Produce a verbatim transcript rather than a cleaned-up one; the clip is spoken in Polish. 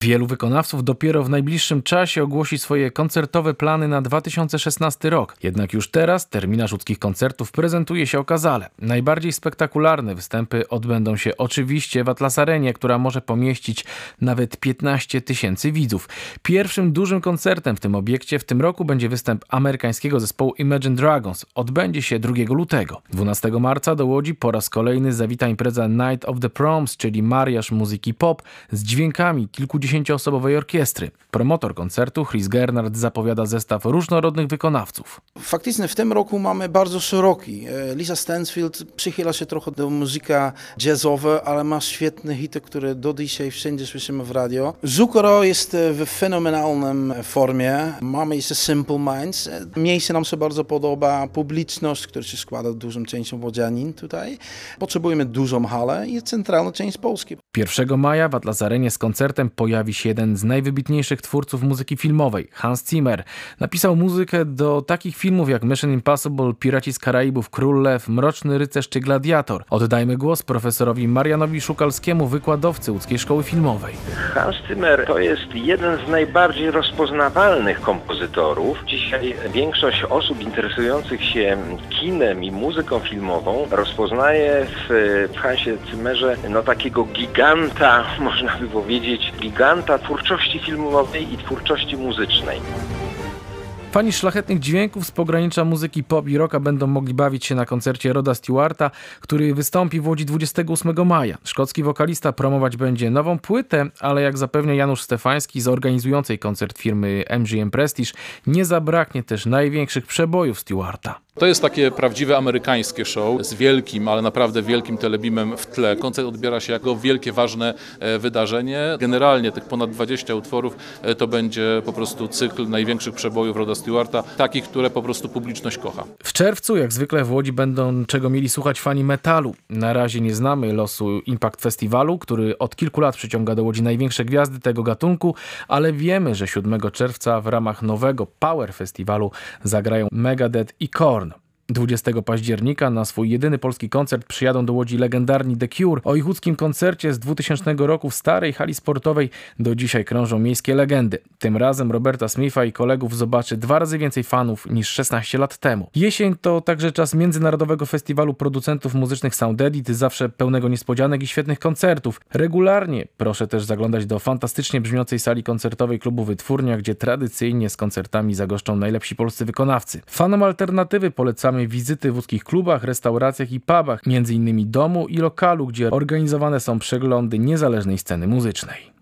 Wielu wykonawców dopiero w najbliższym czasie ogłosi swoje koncertowe plany na dwa tysiące szesnasty rok. Jednak już teraz terminarz łódzkich koncertów prezentuje się okazale. Najbardziej spektakularne występy odbędą się oczywiście w Atlas Arenie, która może pomieścić nawet piętnaście tysięcy widzów. Pierwszym dużym koncertem w tym obiekcie w tym roku będzie występ amerykańskiego zespołu Imagine Dragons. Odbędzie się drugiego lutego. dwunastego marca do Łodzi po raz kolejny zawita impreza Night of the Proms, czyli mariaż muzyki pop z dźwiękami kilkudziesięcioosobowej orkiestry. Promotor koncertu Chris Gernard zapowiada zestaw różnorodnych wykonawców. Faktycznie w tym roku mamy bardzo szeroki. Lisa Stansfield przychyla się trochę do muzyki jazzowej, ale ma świetne hity, które do dzisiaj wszędzie słyszymy w radio. Zucchero jest w fenomenalnym formie. Mamy jeszcze Simple Minds. Miejsce nam się bardzo podoba. Publiczność, która się składa dużą częścią wodzianin tutaj. Potrzebujemy dużą halę i centralną część Polski. pierwszego maja w Atlas Arenie z koncertem pojawi się jeden z najwybitniejszych twórców muzyki filmowej, Hans Zimmer. Napisał muzykę do takich filmów jak Mission Impossible, Piraci z Karaibów, Król Lew, Mroczny Rycerz czy Gladiator. Oddajmy głos profesorowi Marianowi Szukalskiemu, wykładowcy Łódzkiej Szkoły Filmowej. Hans Zimmer to jest jeden z najbardziej rozpoznawalnych kompozytorów. Dzisiaj większość osób interesujących się kinem i muzyką filmową rozpoznaje w, w Hansie Zimmerze no, takiego giganta, można by powiedzieć, giganta twórczości filmowej i twórczości muzycznej. Fani szlachetnych dźwięków z pogranicza muzyki pop i rocka będą mogli bawić się na koncercie Roda Stewarta, który wystąpi w Łodzi dwudziestego ósmego maja. Szkocki wokalista promować będzie nową płytę, ale jak zapewnia Janusz Stefański z organizującej koncert firmy M G M Prestige, nie zabraknie też największych przebojów Stewarta. To jest takie prawdziwe amerykańskie show z wielkim, ale naprawdę wielkim telebimem w tle. Koncert odbiera się jako wielkie, ważne wydarzenie. Generalnie tych ponad dwadzieścia utworów to będzie po prostu cykl największych przebojów Roda Stewarta, takich, które po prostu publiczność kocha. W czerwcu, jak zwykle w Łodzi, będą czego mieli słuchać fani metalu. Na razie nie znamy losu Impact Festiwalu, który od kilku lat przyciąga do Łodzi największe gwiazdy tego gatunku, ale wiemy, że siódmego czerwca w ramach nowego Power Festiwalu zagrają Megadeth i Korn. dwudziestego października na swój jedyny polski koncert przyjadą do Łodzi legendarni The Cure. O ich łódzkim koncercie z dwutysięcznego roku w starej hali sportowej do dzisiaj krążą miejskie legendy. Tym razem Roberta Smitha i kolegów zobaczy dwa razy więcej fanów niż szesnaście lat temu. Jesień to także czas Międzynarodowego Festiwalu Producentów Muzycznych Sound Edit, zawsze pełnego niespodzianek i świetnych koncertów. Regularnie proszę też zaglądać do fantastycznie brzmiącej sali koncertowej klubu Wytwórnia, gdzie tradycyjnie z koncertami zagoszczą najlepsi polscy wykonawcy. Fanom alternatywy polecamy wizyty w łódzkich klubach, restauracjach i pubach, między innymi domu i lokalu, gdzie organizowane są przeglądy niezależnej sceny muzycznej.